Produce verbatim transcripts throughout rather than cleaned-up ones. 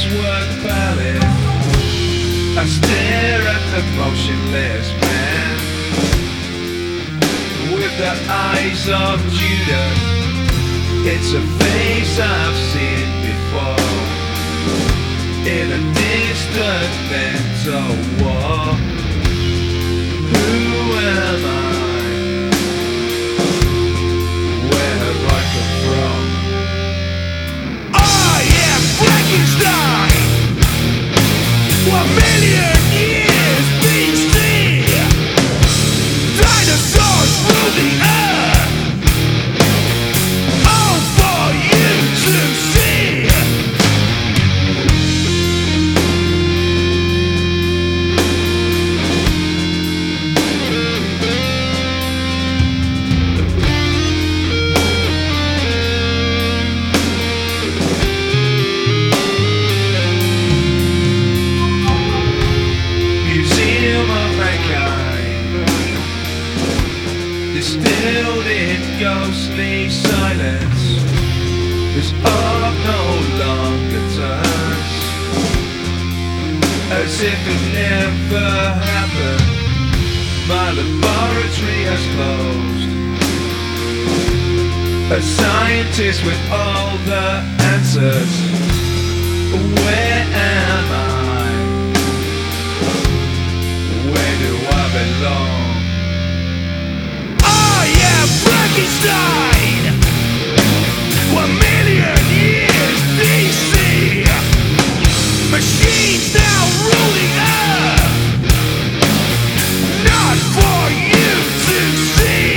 waxwork palace. I stare at the motionless man with the eyes of Judas. It's a face I've seen before in a distant mental war. Who am I? Where have I come from? I am Frankenstein. One million years B C. Dinosaurs rule the earth. All for you to see. Museum of mankind, distilled in ghostly silence. This art no longer turns, as if it never happened. My laboratory has closed. A scientist with all the answers. Where am I? Where do I belong? I am Frankenstein. One million years B C. Machines now rule the earth. Not for you to see.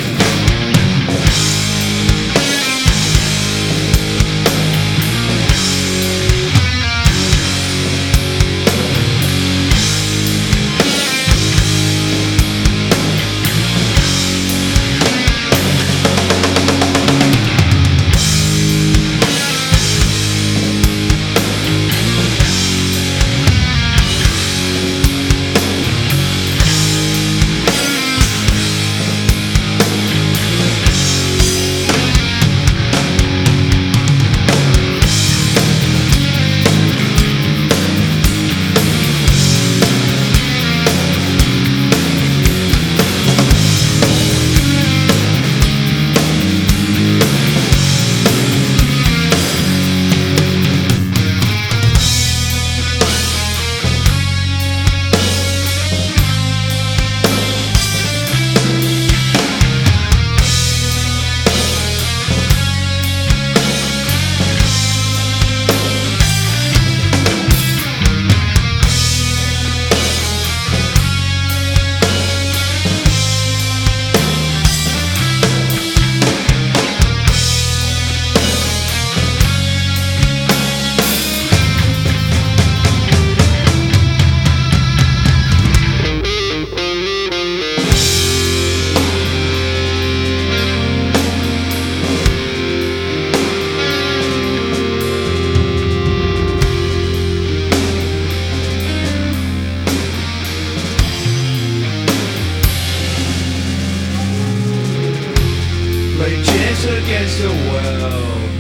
Rages against the world,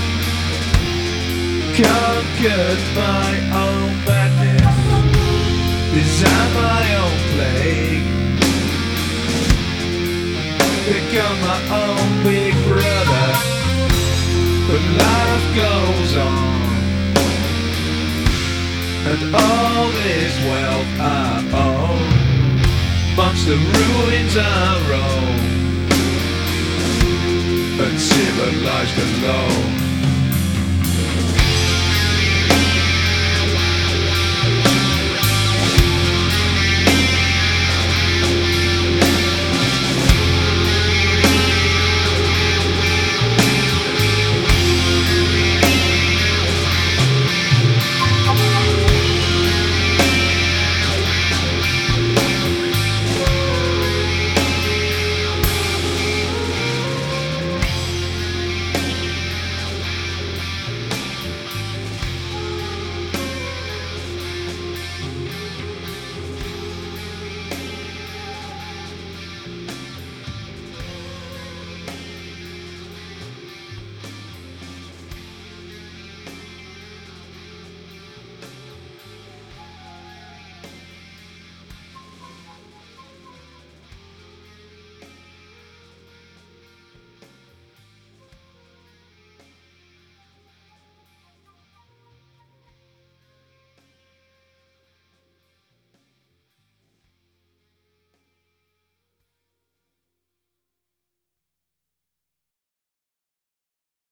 conquered my own madness, design my own plague, become my own big brother. But life goes on, and all this wealth I own, amongst the ruins I roam, uncivilized alone.